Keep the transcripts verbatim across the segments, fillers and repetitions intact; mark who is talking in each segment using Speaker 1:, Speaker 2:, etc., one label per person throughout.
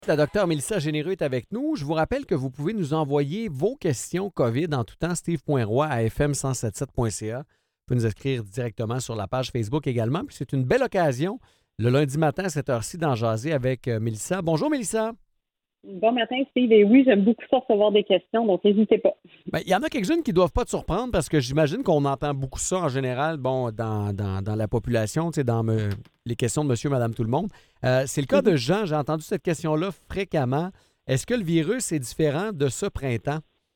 Speaker 1: La docteure Mélissa Généreux est avec nous. Je vous rappelle que vous pouvez nous envoyer vos questions COVID en tout temps. Steve point roy à f m cent soixante-dix-sept point c a. Vous pouvez nous écrire directement sur la page Facebook également. Puis c'est une belle occasion, le lundi matin à cette heure-ci, d'en jaser avec euh, Mélissa. Bonjour Mélissa.
Speaker 2: Bon matin, Steve. Et oui, j'aime beaucoup ça recevoir des questions, donc n'hésitez pas.
Speaker 1: Bien, il y en a quelques-unes qui ne doivent pas te surprendre parce que j'imagine qu'on entend beaucoup ça en général bon, dans, dans, dans la population, tu sais, dans me, les questions de monsieur, madame, tout le monde. Euh, c'est le cas de Jean. J'ai entendu cette question-là fréquemment. Est-ce que le virus est différent de ce printemps?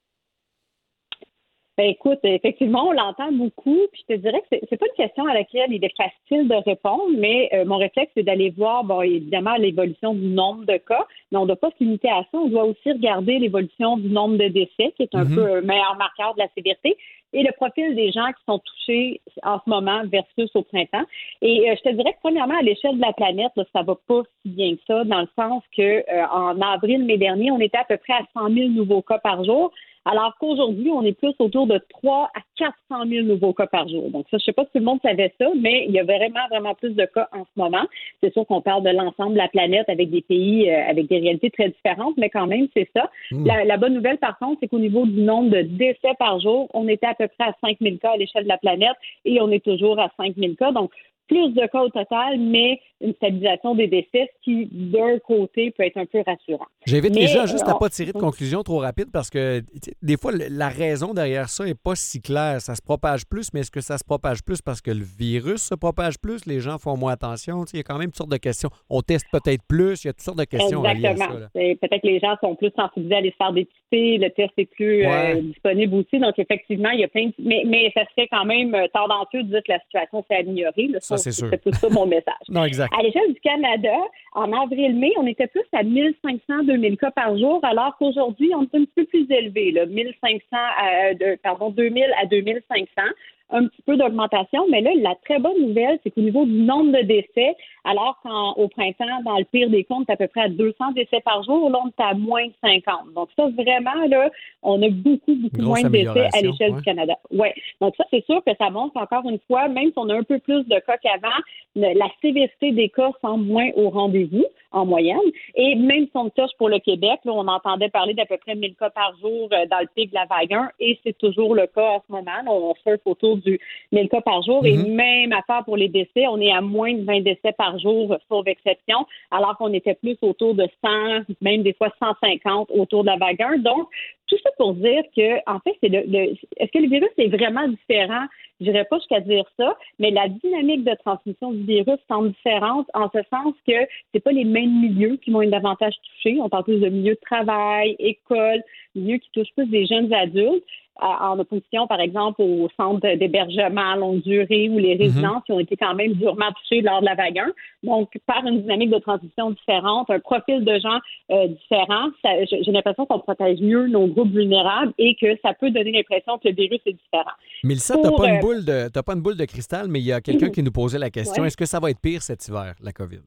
Speaker 2: Ben écoute, effectivement, on l'entend beaucoup. Puis je te dirais que c'est, c'est pas une question à laquelle il est facile de répondre, mais euh, mon réflexe, c'est d'aller voir, bon, évidemment, l'évolution du nombre de cas, mais on ne doit pas se limiter à ça. On doit aussi regarder l'évolution du nombre de décès, qui est un mm-hmm. peu un meilleur marqueur de la sévérité, et le profil des gens qui sont touchés en ce moment versus au printemps. Et euh, je te dirais que, premièrement, à l'échelle de la planète, là, ça va pas si bien que ça, dans le sens que euh, en avril, mai dernier, on était à peu près à cent mille nouveaux cas par jour. Alors qu'aujourd'hui, on est plus autour de trois à quatre cent mille nouveaux cas par jour. Donc ça, je ne sais pas si tout le monde savait ça, mais il y a vraiment, vraiment plus de cas en ce moment. C'est sûr qu'on parle de l'ensemble de la planète avec des pays, euh, avec des réalités très différentes, mais quand même, c'est ça. Mmh. La, la bonne nouvelle, par contre, c'est qu'au niveau du nombre de décès par jour, on était à peu près à cinq mille cas à l'échelle de la planète et on est toujours à cinq mille cas. Donc, plus de cas au total, mais une stabilisation des décès, ce qui, d'un côté, peut être un peu rassurant.
Speaker 1: J'invite mais, les gens juste euh, à ne pas tirer de conclusion trop rapide parce que des fois, la raison derrière ça n'est pas si claire. Ça se propage plus, mais est-ce que ça se propage plus parce que le virus se propage plus? Les gens font moins attention? Il y a quand même toutes sortes de questions. On teste peut-être plus. Il y a toutes sortes de questions.
Speaker 2: Exactement.
Speaker 1: À ça,
Speaker 2: peut-être que les gens sont plus sensibilisés à aller se faire dépister. Le test est plus ouais. euh, disponible aussi. Donc, effectivement, il y a plein de... Mais, mais ça serait quand même tendancieux de dire que la situation s'est améliorée. Là,
Speaker 1: ça, c'est sûr.
Speaker 2: C'est tout ça mon message.
Speaker 1: Non, exact.
Speaker 2: À l'échelle du Canada, en avril-mai, on était plus à mille cinq cents à deux mille cas par jour, alors qu'aujourd'hui, on est un petit peu plus élevé, là, mille cinq cents à, de, pardon, deux mille à deux mille cinq cents. Un petit peu d'augmentation, mais là, la très bonne nouvelle, c'est qu'au niveau du nombre de décès, alors qu'au printemps, dans le pire des comptes, c'est à peu près à deux cents décès par jour, là, on est à moins de cinquante. Donc ça, vraiment, là, on a beaucoup, beaucoup moins de décès à l'échelle ouais. du Canada. Oui. Donc ça, c'est sûr que ça montre encore une fois, même si on a un peu plus de cas qu'avant, la sévérité des cas semble moins au rendez-vous en moyenne. Et même si on touche pour le Québec, là, on entendait parler d'à peu près mille cas par jour dans le pic de la vague un, et c'est toujours le cas en ce moment. Là, on surfe autour du mille cas par jour. Mm-hmm. Et même affaire pour les décès, on est à moins de vingt décès par jour, sauf exception, alors qu'on était plus autour de cent, même des fois cent cinquante autour de la vague un. Donc, tout ça pour dire que, en fait, c'est le, le est-ce que le virus est vraiment différent? Je n'irais pas jusqu'à dire ça, mais la dynamique de transmission du virus semble différente en ce sens que c'est pas les mêmes milieux qui vont être davantage touchés. On parle plus de milieux de travail, école, milieux qui touchent plus des jeunes adultes, en opposition, par exemple, aux centres d'hébergement à longue durée ou les résidences mm-hmm. qui ont été quand même durement touchés lors de la vague un. Donc, par une dynamique de transition différente, un profil de gens euh, différent, ça, j'ai l'impression qu'on protège mieux nos groupes vulnérables et que ça peut donner l'impression que le virus est différent.
Speaker 1: Mélissa, tu n'as pas, euh... pas une boule de cristal, mais il y a quelqu'un qui nous posait la question. Ouais. Est-ce que ça va être pire cet hiver, la COVID?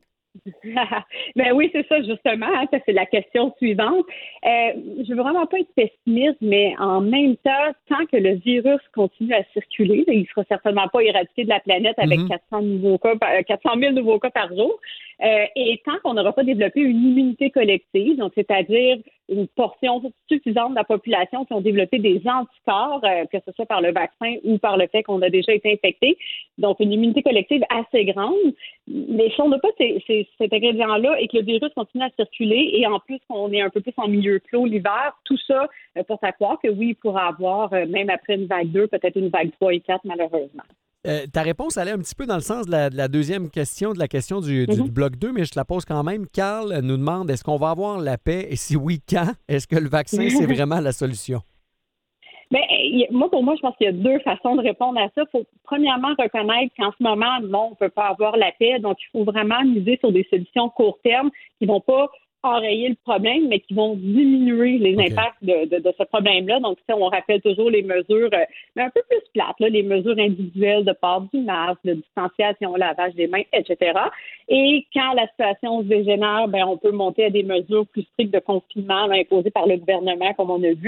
Speaker 2: Ben oui, c'est ça, justement. Hein, ça, c'est la question suivante. Euh, je veux vraiment pas être pessimiste, mais en même temps, tant que le virus continue à circuler, il ne sera certainement pas éradiqué de la planète avec mm-hmm. quatre cents nouveaux cas, quatre cent mille nouveaux cas par jour. Euh, et tant qu'on n'aura pas développé une immunité collective, donc c'est-à-dire une portion suffisante de la population qui ont développé des anticorps, euh, que ce soit par le vaccin ou par le fait qu'on a déjà été infecté, donc une immunité collective assez grande. Mais si on n'a pas ces, ces, cet ingrédient-là et que le virus continue à circuler et en plus qu'on est un peu plus en milieu clos l'hiver, tout ça euh, porte à croire que oui, il pourra avoir, euh, même après une vague deux, peut-être une vague trois et quatre, malheureusement.
Speaker 1: Euh, ta réponse allait un petit peu dans le sens de la, de la deuxième question, de la question du, mm-hmm. du bloc deux, mais je te la pose quand même. Carl nous demande, est-ce qu'on va avoir la paix? Et si oui, quand? Est-ce que le vaccin, c'est vraiment la solution?
Speaker 2: Bien, moi, pour moi, je pense qu'il y a deux façons de répondre à ça. Il faut premièrement reconnaître qu'en ce moment, non, on ne peut pas avoir la paix. Donc, il faut vraiment miser sur des solutions court terme qui ne vont pas enrayer le problème, mais qui vont diminuer les okay. impacts de, de, de ce problème-là. Donc, ça, on rappelle toujours les mesures, euh, mais un peu plus plates, là, les mesures individuelles de port du masque, de distanciation, lavage des mains, et cetera. Et quand la situation se dégénère, ben, on peut monter à des mesures plus strictes de confinement là, imposées par le gouvernement, comme on a vu.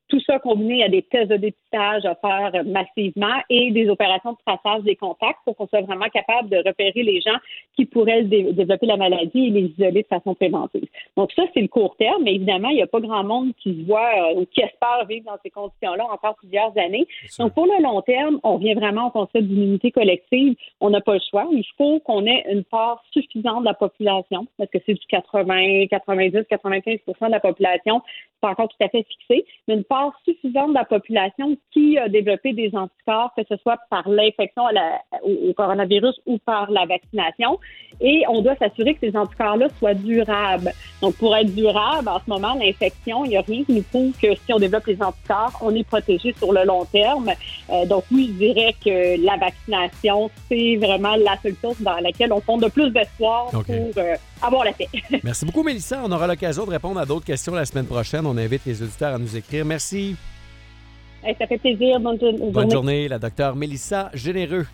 Speaker 2: Tout ça combiné à des tests de dépistage à faire massivement et des opérations de traçage des contacts pour qu'on soit vraiment capable de repérer les gens qui pourraient dé- développer la maladie et les isoler de façon préventive. Donc ça, c'est le court terme, mais évidemment, il n'y a pas grand monde qui se voit euh, ou qui espère vivre dans ces conditions-là encore plusieurs années. Donc pour le long terme, on revient vraiment au concept d'immunité collective. On n'a pas le choix. Il faut qu'on ait une part suffisante de la population, parce que c'est du quatre-vingts, quatre-vingt-dix, quatre-vingt-quinze pour cent de la population, c'est encore tout à fait fixé, mais une part suffisante de la population qui a développé des anticorps, que ce soit par l'infection à la, au, au coronavirus ou par la vaccination. Et on doit s'assurer que ces anticorps-là soient durables. Donc, pour être durable, en ce moment, l'infection, il n'y a rien qui nous prouve que si on développe les anticorps, on est protégé sur le long terme. Euh, donc, oui, je dirais que la vaccination, c'est vraiment la seule chose dans laquelle on fonde le plus d'espoir okay. pour euh, avoir la paix.
Speaker 1: Merci beaucoup, Mélissa. On aura l'occasion de répondre à d'autres questions la semaine prochaine. On invite les auditeurs à nous écrire. Merci.
Speaker 2: Hey, ça fait plaisir. Bonne journée.
Speaker 1: Bonne journée, la docteure Mélissa Généreux.